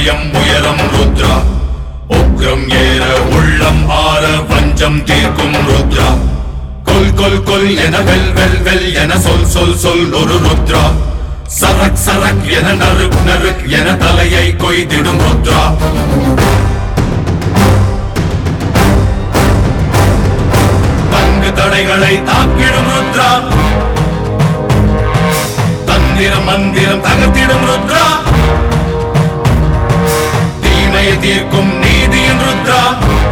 பயம் உயரம் ருத்ரா உக்ரம் ஏற உள்ளம் ஆற வஞ்சம் தீர்க்கும் ருத்ரா கொல் கொல் கொல் என வெல் வெல் வெல் என சொல் சொல் சொல் ஒரு ருத்ரா சரக் சரக் என நறுக் நறுக் என தலையை கொய்திடும் ருத்ரா பங்கு தடைகளை தாக்கிடும் ருத்ரா தந்திரம் மந்திரம் தகர்த்திடும் ருத்ரா தீமையை தீர்க்கும் நீதியின் ருத்ரா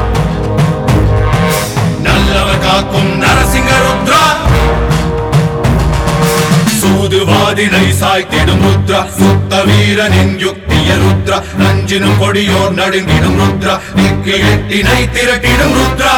நல்லவர் காக்கும் நரசிங்க ருத்ரா சூதுவாதினை சாய்த்திடும் ருத்ரா சுத்த வீரனின் யுக்திய ருத்ரா நஞ்சினும் கொடியோர் நடுங்கிடும் ருத்ரா திக்கு எட்டினை திரட்டிடும் ருத்ரா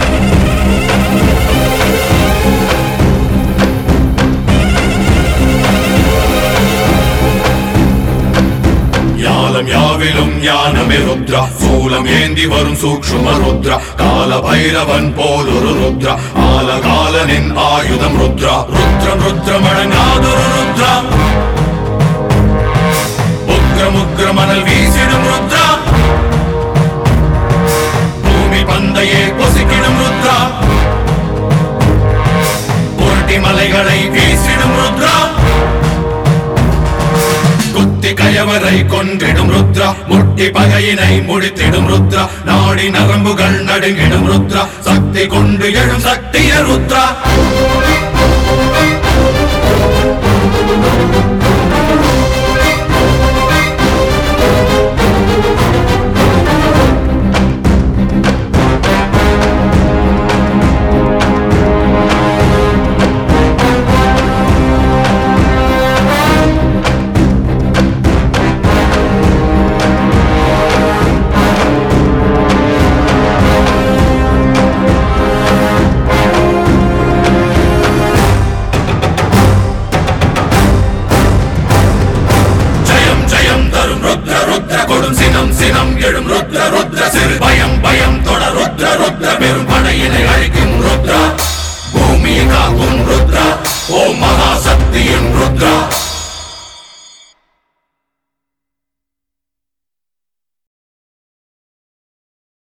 யாவிலும் ஞானமே ருத்ரா சூலம் ஏந்தி வரும் சூக்ஷ்ம ருத்ரா கால பைரவன் போல் ஒரு ருத்ரா ஆலகாலனின் ஆயுதம் ருத்ரா ருத்ரம் ருத்ரம் அடங்காதொரு ருத்ரா உக்ரம் உக்ரமனல் வீசிடும் ருத்ரா பூமி பந்தையே பொசிக்கிடும் ருத்ரா புரட்டி மலைகளை வீசிடும் ருத்ரா கயவரை கொன்றிடும் ருத்ரா முட்டி பகையினை முடித்திடும் ருத்ரா நாடி நரம்புகள் நடுங்கிடும் ருத்ரா சக்தி கொண்டு எழும் சக்திய ருத்ரா சினம் எழும் ருத்ர ருத்ர சிறு பயம் பயம் தொட ருத்ர ருத்ர பெரும் படையினை அழிக்கும் ருத்ரா பூமியை காக்கும் ருத்ரா ஓம் மகாசக்தியின் ருத்ரா